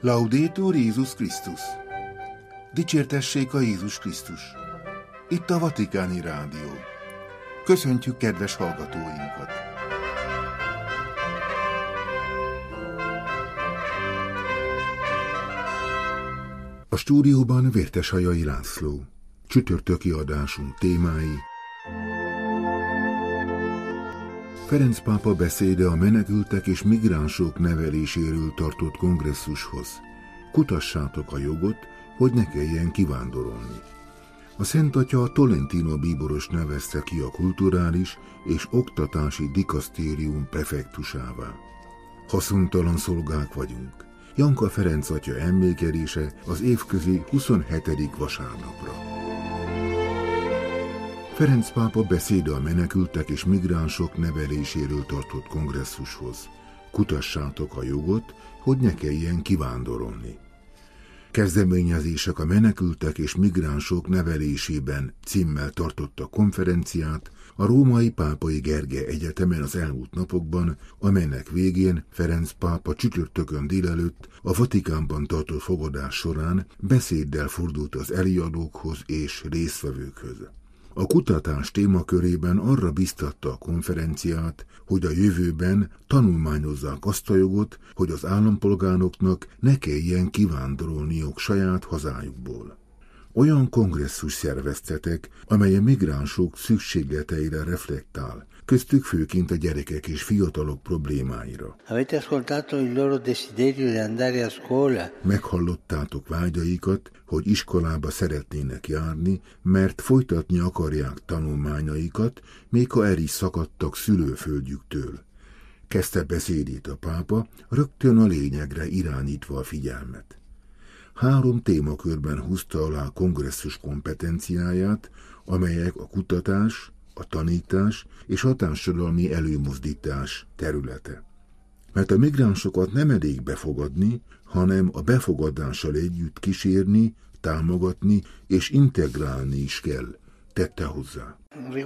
Laudetur Jézus Krisztus! Dicsértessék a Jézus Krisztus! Itt a Vatikáni Rádió. Köszöntjük kedves hallgatóinkat! A stúdióban Vérteshajai László. Csütörtöki adásunk témái: Ferenc pápa beszéde a menekültek és migránsok neveléséről tartott kongresszushoz. Kutassátok a jogot, hogy ne kelljen kivándorolni. A Szent Atya a Tolentino bíboros nevezte ki a kulturális és oktatási dikasztérium prefektusává. Haszontalan szolgák vagyunk. Janka Ferenc atya emlékelése az évközi 27. vasárnapra. Ferenc pápa beszéde a menekültek és migránsok neveléséről tartott kongresszushoz. Kutassátok a jogot, hogy ne kelljen kivándorolni. Kezdeményezések a menekültek és migránsok nevelésében címmel tartotta konferenciát a Római Pápai Gergely Egyetemen az elmúlt napokban, amelynek végén Ferenc pápa csütörtökön délelőtt a Vatikánban tartott fogadás során beszéddel fordult az előadókhoz és résztvevőkhöz. A kutatás témakörében arra biztatta a konferenciát, hogy a jövőben tanulmányozzák azt a jogot, hogy az állampolgároknak ne kelljen kivándorolniuk saját hazájukból. Olyan kongresszus szerveztetek, amely a migránsok szükségleteire reflektál, köztük főként a gyerekek és fiatalok problémáira. Meghallottátok vágyaikat, hogy iskolába szeretnének járni, mert folytatni akarják tanulmányaikat, még ha el is szakadtak szülőföldjüktől. Kezdte beszédét a pápa, rögtön a lényegre irányítva a figyelmet. 3 témakörben húzta alá a kongresszus kompetenciáját, amelyek a kutatás, a tanítás és a társadalmi előmozdítás területe. Mert a migránsokat nem elég befogadni, hanem a befogadással együtt kísérni, támogatni és integrálni is kell, tette hozzá.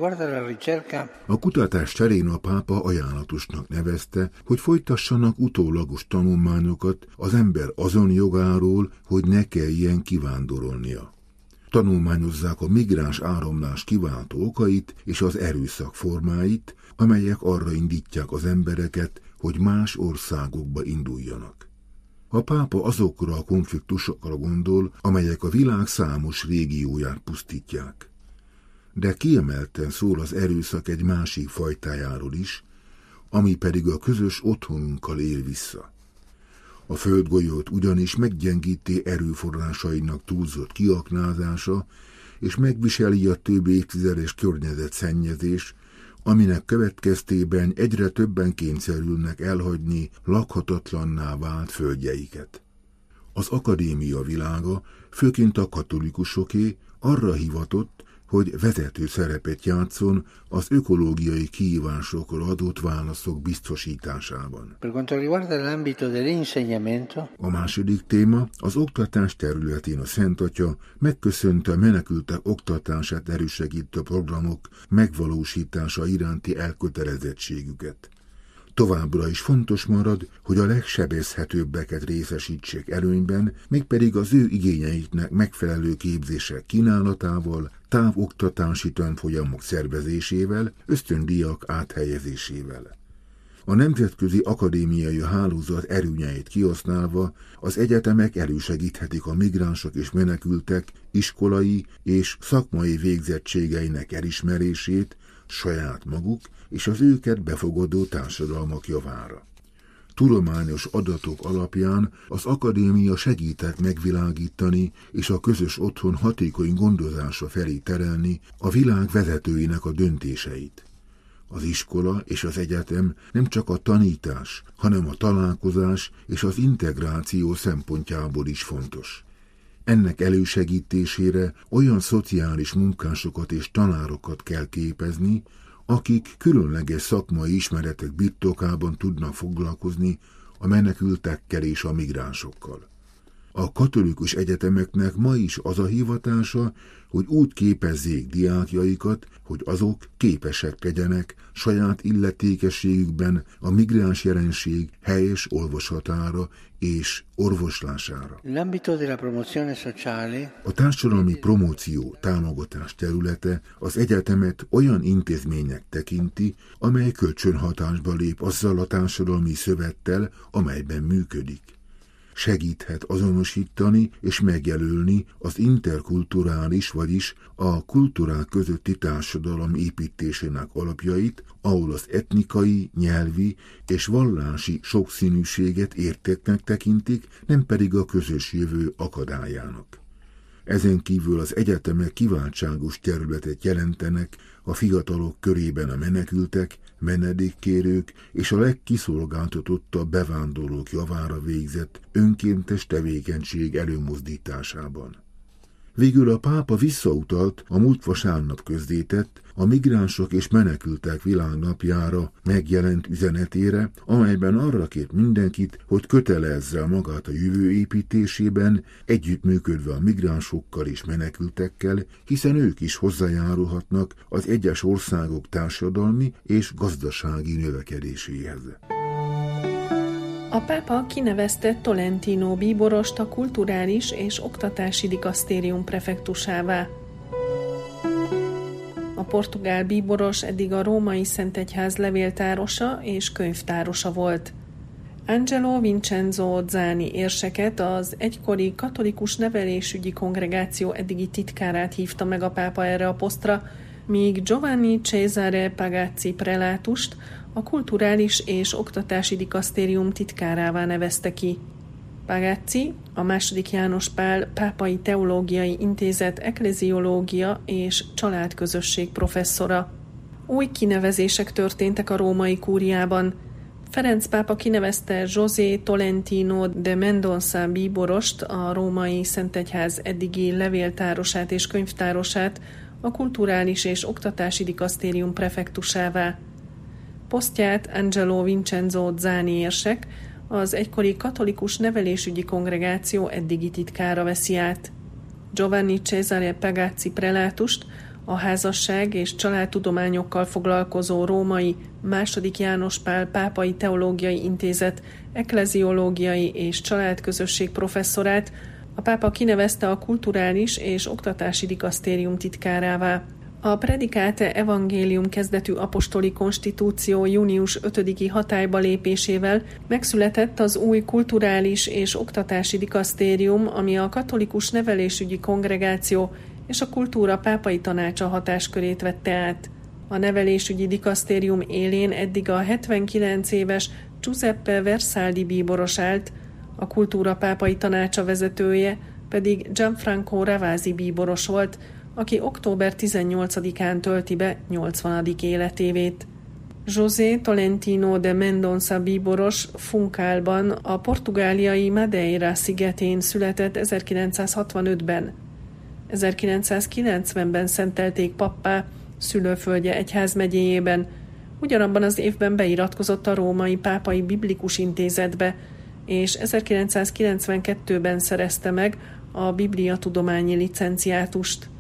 A kutatás terén a pápa ajánlatosnak nevezte, hogy folytassanak utólagos tanulmányokat az ember azon jogáról, hogy ne kelljen kivándorolnia. Tanulmányozzák a migráns áramlás kiváltó okait és az erőszak formáit, amelyek arra indítják az embereket, hogy más országokba induljanak. A pápa azokra a konfliktusokra gondol, amelyek a világ számos régióját pusztítják. De kiemelten szól az erőszak egy másik fajtájáról is, ami pedig a közös otthonunkkal él vissza. A földgolyót ugyanis meggyengíti erőforrásainak túlzott kiaknázása, és megviseli a több évtizedes környezetszennyezés, aminek következtében egyre többen kényszerülnek elhagyni lakhatatlanná vált földjeiket. Az akadémia világa, főként a katolikusoké, arra hivatott, hogy vezető szerepet játszon az ökológiai kihívásokra adott válaszok biztosításában. A második téma az oktatás területén a Szent Atya megköszönte a menekültek oktatását elősegítő programok megvalósítása iránti elkötelezettségüket. Továbbra is fontos marad, hogy a legsebezhetőbbeket részesítsék előnyben, mégpedig az ő igényeiknek megfelelő képzések kínálatával, távoktatási tanfolyamok szervezésével, ösztöndíjak áthelyezésével. A nemzetközi akadémiai hálózat erőnyeit kihasználva az egyetemek elősegíthetik a migránsok és menekültek iskolai és szakmai végzettségeinek elismerését saját maguk és az őket befogadó társadalmak javára. Tudományos adatok alapján az akadémia segített megvilágítani és a közös otthon hatékony gondozása felé terelni a világ vezetőinek a döntéseit. Az iskola és az egyetem nem csak a tanítás, hanem a találkozás és az integráció szempontjából is fontos. Ennek elősegítésére olyan szociális munkásokat és tanárokat kell képezni, akik különleges szakmai ismeretek birtokában tudnak foglalkozni a menekültekkel és a migránsokkal. A katolikus egyetemeknek ma is az a hivatása, hogy úgy képezzék diákjaikat, hogy azok képesek legyenek saját illetékességükben a migráns jelenség helyes olvasatára és orvoslására. A társadalmi promóció támogatás területe az egyetemet olyan intézménynek tekinti, amely kölcsönhatásba lép azzal a társadalmi szövettel, amelyben működik. Segíthet azonosítani és megjelölni az interkulturális, vagyis a kultúrák közötti társadalom építésének alapjait, ahol az etnikai, nyelvi és vallási sokszínűséget értéknek tekintik, nem pedig a közös jövő akadályának. Ezen kívül az egyetemek kiváltságos területet jelentenek a fiatalok körében a menekültek, menedékkérők és a legkiszolgáltatottabb bevándorlók javára végzett önkéntes tevékenység előmozdításában. Végül a pápa visszautalt a múlt vasárnap közzétett, a migránsok és menekültek világnapjára megjelent üzenetére, amelyben arra kért mindenkit, hogy kötelezze magát a jövő építésében, együttműködve a migránsokkal és menekültekkel, hiszen ők is hozzájárulhatnak az egyes országok társadalmi és gazdasági növekedéséhez. A pápa kinevezte Tolentino bíborost a kulturális és oktatási dikasztérium prefektusává. A portugál bíboros eddig a római Szentegyház levéltárosa és könyvtárosa volt. Angelo Vincenzo Zani érseket, az egykori katolikus nevelésügyi kongregáció eddigi titkárát hívta meg a pápa erre a posztra, míg Giovanni Cesare Pagazzi prelátust a kulturális és oktatási dikasztérium titkárává nevezte ki. Pagazzi a II. János Pál Pápai Teológiai Intézet ekleziológia és családközösség professzora. Új kinevezések történtek a római kúriában. Ferenc pápa kinevezte José Tolentino de Mendonça bíborost, a római Szentegyház eddigi levéltárosát és könyvtárosát a kulturális és oktatási dikasztérium prefektusává. Posztját Angelo Vincenzo Zani érsek, az egykori katolikus nevelésügyi kongregáció eddigi titkára veszi át. Giovanni Cesare Pagazzi prelátust, a házasság és családtudományokkal foglalkozó római II. János Pál Pápai Teológiai Intézet ekleziológiai és családközösség professzorát a pápa kinevezte a kulturális és oktatási dikasztérium titkárává. A Predicate Evangelium kezdetű apostoli konstitúció június 5-i hatályba lépésével megszületett az új kulturális és oktatási dikasztérium, ami a katolikus nevelésügyi kongregáció és a kultúra pápai tanácsa hatáskörét vette át. A nevelésügyi dikasztérium élén eddig a 79 éves Giuseppe Versaldi bíboros állt, a kultúra pápai tanácsa vezetője pedig Gianfranco Ravasi bíboros volt, aki október 18-án tölti be 80. életévét. José Tolentino de Mendonça bíboros Funcálban, a portugáliai Madeira szigetén született 1965-ben. 1990-ben szentelték pappá szülőföldje egyházmegyéjében, ugyanabban az évben beiratkozott a Római Pápai Biblikus Intézetbe, és 1992-ben szerezte meg a bibliatudományi licenciátust.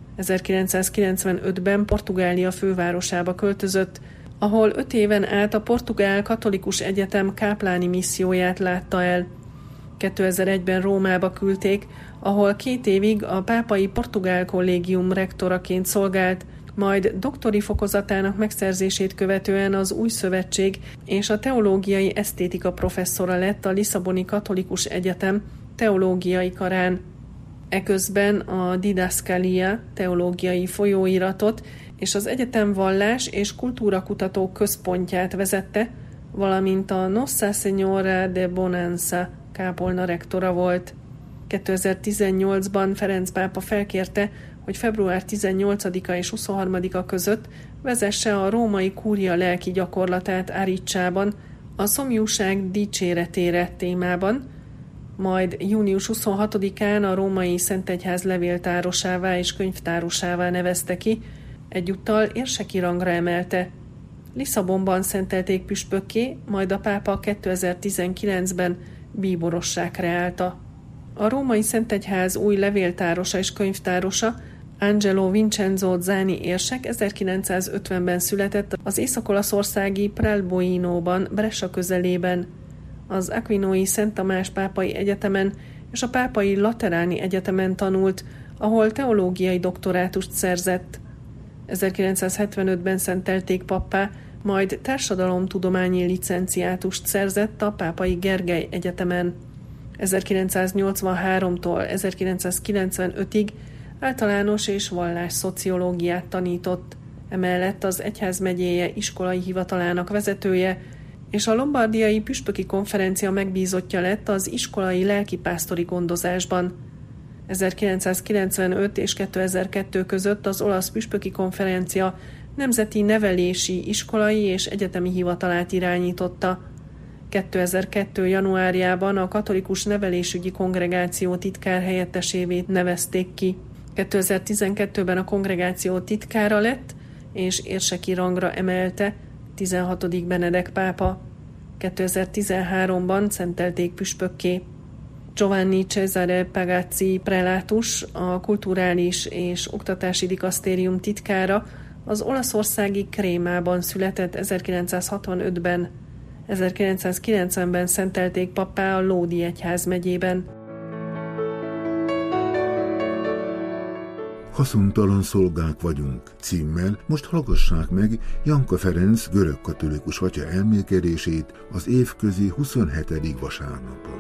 1995-ben Portugália fővárosába költözött, ahol 5 éven át a Portugál Katolikus Egyetem kápláni misszióját látta el. 2001-ben Rómába küldték, ahol 2 évig a Pápai Portugál Kollégium rektoraként szolgált, majd doktori fokozatának megszerzését követően az Új Szövetség és a teológiai esztétika professzora lett a Lisszaboni Katolikus Egyetem teológiai karán. Eközben a Didascalia teológiai folyóiratot és az egyetem vallás és kultúrakutató központját vezette, valamint a Nossa Senhora de Bonança kápolna rektora volt. 2018-ban Ferenc pápa felkérte, hogy február 18-a és 23-a között vezesse a római kúria lelki gyakorlatát Aricsában, a szomjúság dicséretére témában, majd június 26-án a római Szentegyház levéltárosává és könyvtárosává nevezte ki, egyúttal érseki rangra emelte. Lisszabonban szentelték püspökké, majd a pápa 2019-ben bíborossá kreálta. A római Szentegyház új levéltárosa és könyvtárosa Angelo Vincenzo Zani érsek 1950-ben született az észak-olaszországi Pralboinóban, Brescia közelében. Az Aquinoi Szent Tamás Pápai Egyetemen és a Pápai Lateráni Egyetemen tanult, ahol teológiai doktorátust szerzett. 1975-ben szentelték pappá, majd társadalomtudományi licenciátust szerzett a Pápai Gergely Egyetemen. 1983-tól 1995-ig általános és vallásszociológiát tanított, emellett az egyházmegyéje iskolai hivatalának vezetője, és a lombardiai püspöki konferencia megbízottja lett az iskolai lelkipásztori gondozásban. 1995 és 2002 között az olasz püspöki konferencia nemzeti nevelési, iskolai és egyetemi hivatalát irányította. 2002. januárjában a katolikus nevelésügyi kongregáció titkárhelyettesévé nevezték ki. 2012-ben a kongregáció titkára lett, és érseki rangra emelte 16. Benedek pápa. 2013-ban szentelték püspökké. Giovanni Cesare Pagazzi prelátus, a kulturális és oktatási dikasztérium titkára az olaszországi Krémában született 1965-ben. 1990-ben szentelték pappá a Lodi egyházmegyében. Haszontalan szolgák vagyunk címmel most hallgassák meg Janka Ferenc görögkatolikus atya elmélkedését az évközi 27. vasárnapon.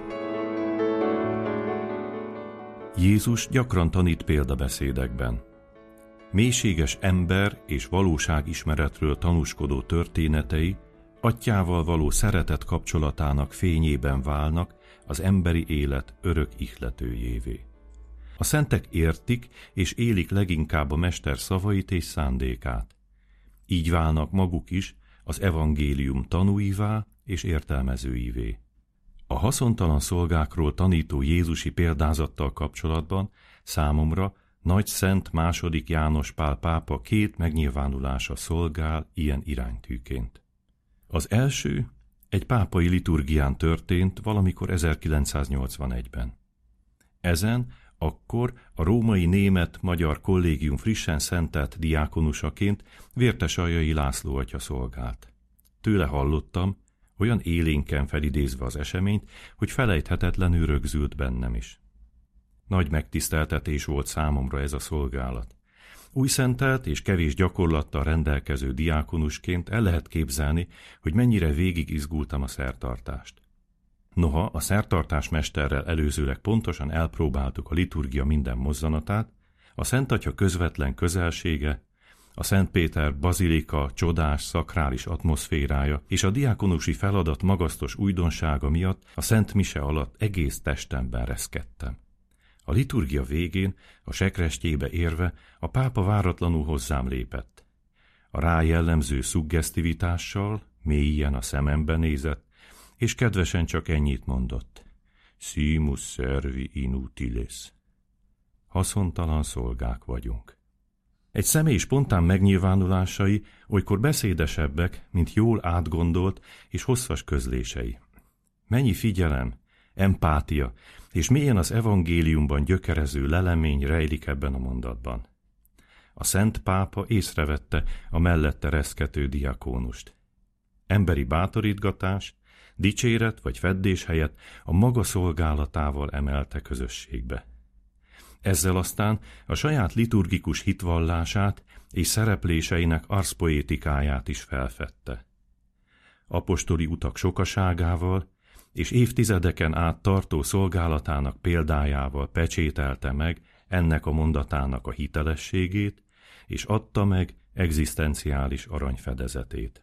Jézus gyakran tanít példabeszédekben. Mélységes ember és valóságismeretről tanúskodó történetei Atyával való szeretet kapcsolatának fényében válnak az emberi élet örök ihletőjévé. A szentek értik és élik leginkább a mester szavait és szándékát. Így válnak maguk is az evangélium tanúivá és értelmezőivé. A haszontalan szolgákról tanító jézusi példázattal kapcsolatban számomra Nagy Szent II. János Pál pápa két megnyilvánulása szolgál ilyen iránytűként. Az első egy pápai liturgián történt valamikor 1981-ben. Ezen akkor a római német-magyar kollégium frissen szentelt diákonusaként Vértesaljai László atya szolgált. Tőle hallottam, olyan élénken felidézve az eseményt, hogy felejthetetlenül rögzült bennem is. Nagy megtiszteltetés volt számomra ez a szolgálat. Újszentelt és kevés gyakorlattal rendelkező diákonusként el lehet képzelni, hogy mennyire végig izgultam a szertartást. Noha a szertartásmesterrel előzőleg pontosan elpróbáltuk a liturgia minden mozzanatát, a Szent Atya közvetlen közelsége, a Szent Péter bazilika csodás, szakrális atmoszférája és a diákonusi feladat magasztos újdonsága miatt a Szent Mise alatt egész testemben reszkedtem. A liturgia végén, a sekrestjébe érve, a pápa váratlanul hozzám lépett. A rá jellemző szuggesztivitással mélyen a szemembe nézett, és kedvesen csak ennyit mondott. Simus servi inutilis. Haszontalan szolgák vagyunk. Egy személy spontán megnyilvánulásai olykor beszédesebbek, mint jól átgondolt és hosszas közlései. Mennyi figyelem, empátia és mélyen az evangéliumban gyökerező lelemény rejlik ebben a mondatban. A Szent Pápa észrevette a mellette reszkető diakónust. Emberi bátorítgatás, dicséret vagy feddés helyett a maga szolgálatával emelte közösségbe. Ezzel aztán a saját liturgikus hitvallását és szerepléseinek arszpoétikáját is felfedte. Apostoli utak sokaságával és évtizedeken át tartó szolgálatának példájával pecsételte meg ennek a mondatának a hitelességét, és adta meg egzisztenciális aranyfedezetét.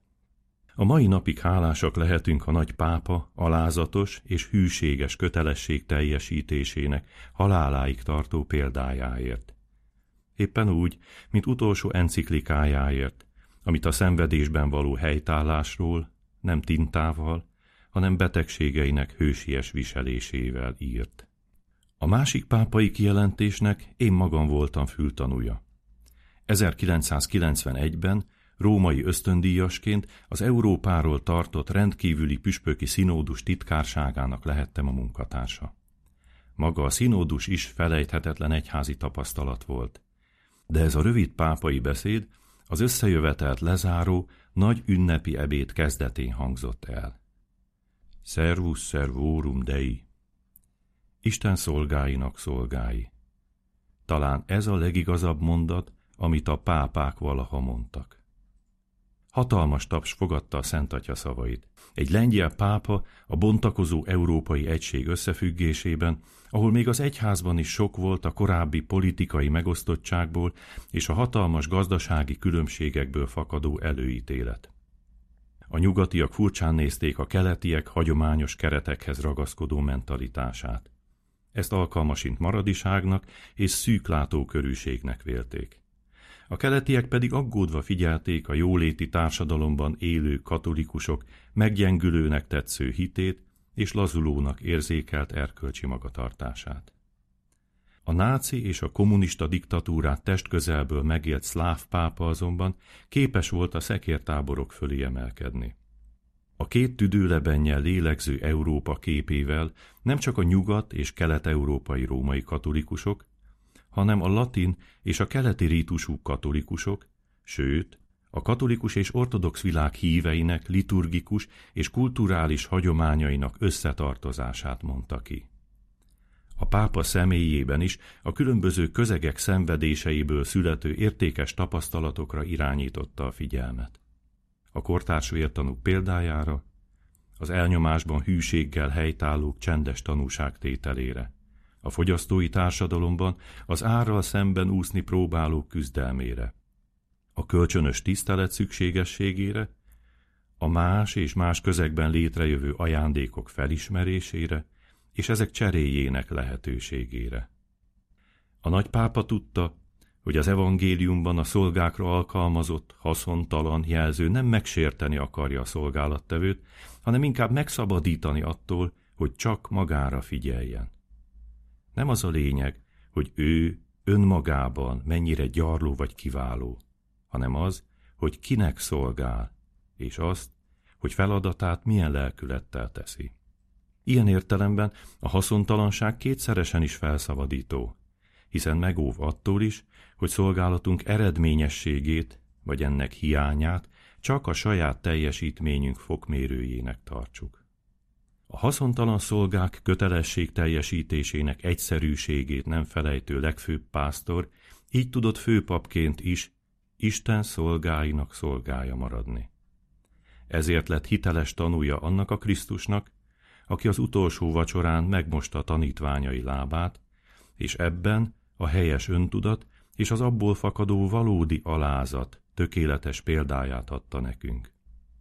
A mai napig hálásak lehetünk a nagy pápa alázatos és hűséges kötelesség teljesítésének haláláig tartó példájáért. Éppen úgy, mint utolsó enciklikájáért, amit a szenvedésben való helytállásról, nem tintával, hanem betegségeinek hősies viselésével írt. A másik pápai kijelentésnek én magam voltam fültanúja. 1991-ben római ösztöndíjasként az Európáról tartott rendkívüli püspöki színódus titkárságának lehettem a munkatársa. Maga a színódus is felejthetetlen egyházi tapasztalat volt. De ez a rövid pápai beszéd az összejövetelt lezáró, nagy ünnepi ebéd kezdetén hangzott el. Servus servorum Dei. Isten szolgáinak szolgái. Talán ez a legigazabb mondat, amit a pápák valaha mondtak. Hatalmas taps fogadta a Szent Atya szavait. Egy lengyel pápa a bontakozó európai egység összefüggésében, ahol még az egyházban is sok volt a korábbi politikai megosztottságból és a hatalmas gazdasági különbségekből fakadó előítélet. A nyugatiak furcsán nézték a keletiek hagyományos keretekhez ragaszkodó mentalitását. Ezt alkalmasint maradiságnak és szűklátókörűségnek vélték. A keletiek pedig aggódva figyelték a jóléti társadalomban élő katolikusok meggyengülőnek tetsző hitét és lazulónak érzékelt erkölcsi magatartását. A náci és a kommunista diktatúrát testközelből megélt szláv pápa azonban képes volt a szekértáborok fölé emelkedni. A két tüdőlebennyel lélegző Európa képével nem csak a nyugat- és kelet-európai római katolikusok, hanem a latin és a keleti rítusú katolikusok, sőt, a katolikus és ortodox világ híveinek liturgikus és kulturális hagyományainak összetartozását mondta ki. A pápa személyében is a különböző közegek szenvedéseiből születő értékes tapasztalatokra irányította a figyelmet. A kortárs vértanúk példájára, az elnyomásban hűséggel helytállók csendes tanúságtételére, a fogyasztói társadalomban az árral szemben úszni próbálók küzdelmére, a kölcsönös tisztelet szükségességére, a más és más közegben létrejövő ajándékok felismerésére és ezek cseréjének lehetőségére. A nagypápa tudta, hogy az evangéliumban a szolgákra alkalmazott, haszontalan jelző nem megsérteni akarja a szolgálattevőt, hanem inkább megszabadítani attól, hogy csak magára figyeljen. Nem az a lényeg, hogy ő önmagában mennyire gyarló vagy kiváló, hanem az, hogy kinek szolgál, és azt, hogy feladatát milyen lelkülettel teszi. Ilyen értelemben a haszontalanság kétszeresen is felszabadító, hiszen megóv attól is, hogy szolgálatunk eredményességét, vagy ennek hiányát csak a saját teljesítményünk fokmérőjének tartsuk. A haszontalan szolgák kötelesség teljesítésének egyszerűségét nem felejtő legfőbb pásztor így tudott főpapként is Isten szolgáinak szolgája maradni. Ezért lett hiteles tanúja annak a Krisztusnak, aki az utolsó vacsorán megmosta a tanítványai lábát, és ebben a helyes öntudat és az abból fakadó valódi alázat tökéletes példáját adta nekünk.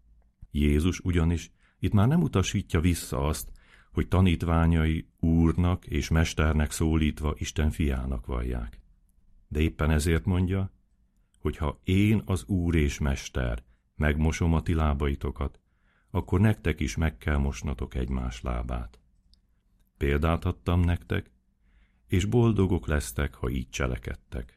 Jézus ugyanis itt már nem utasítja vissza azt, hogy tanítványai Úrnak és Mesternek szólítva Isten fiának vallják. De éppen ezért mondja, hogy ha én az Úr és Mester megmosom a ti lábaitokat, akkor nektek is meg kell mosnatok egymás lábát. Példát adtam nektek, és boldogok lesztek, ha így cselekedtek.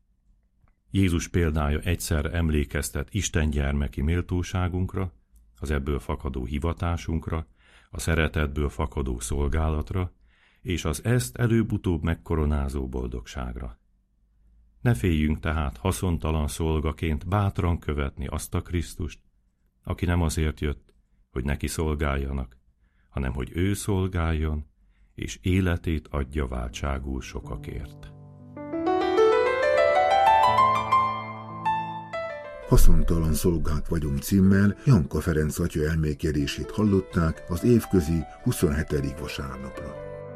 Jézus példája egyszerre emlékeztet Isten gyermeki méltóságunkra, az ebből fakadó hivatásunkra, a szeretetből fakadó szolgálatra, és az ezt előbb-utóbb megkoronázó boldogságra. Ne féljünk tehát haszontalan szolgaként bátran követni azt a Krisztust, aki nem azért jött, hogy neki szolgáljanak, hanem hogy ő szolgáljon, és életét adja váltságul sokakért. Haszontalan szolgák vagyunk címmel Janka Ferenc atya elmékérését hallották az évközi 27. vasárnapra.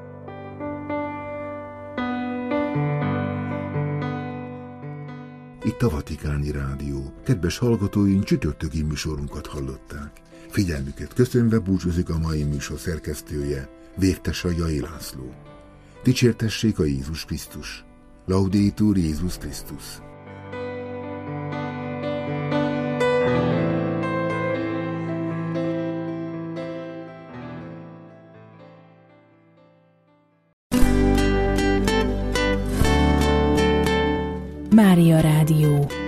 Itt a Vatikáni Rádió. Kedves hallgatóink, csütörtöki műsorunkat hallották. Figyelmüket köszönve búcsúzik a mai műsor szerkesztője, Vértesai László. Dicsértessék a Jézus Krisztus. Laudetur Jézus Krisztus. Mária Rádió.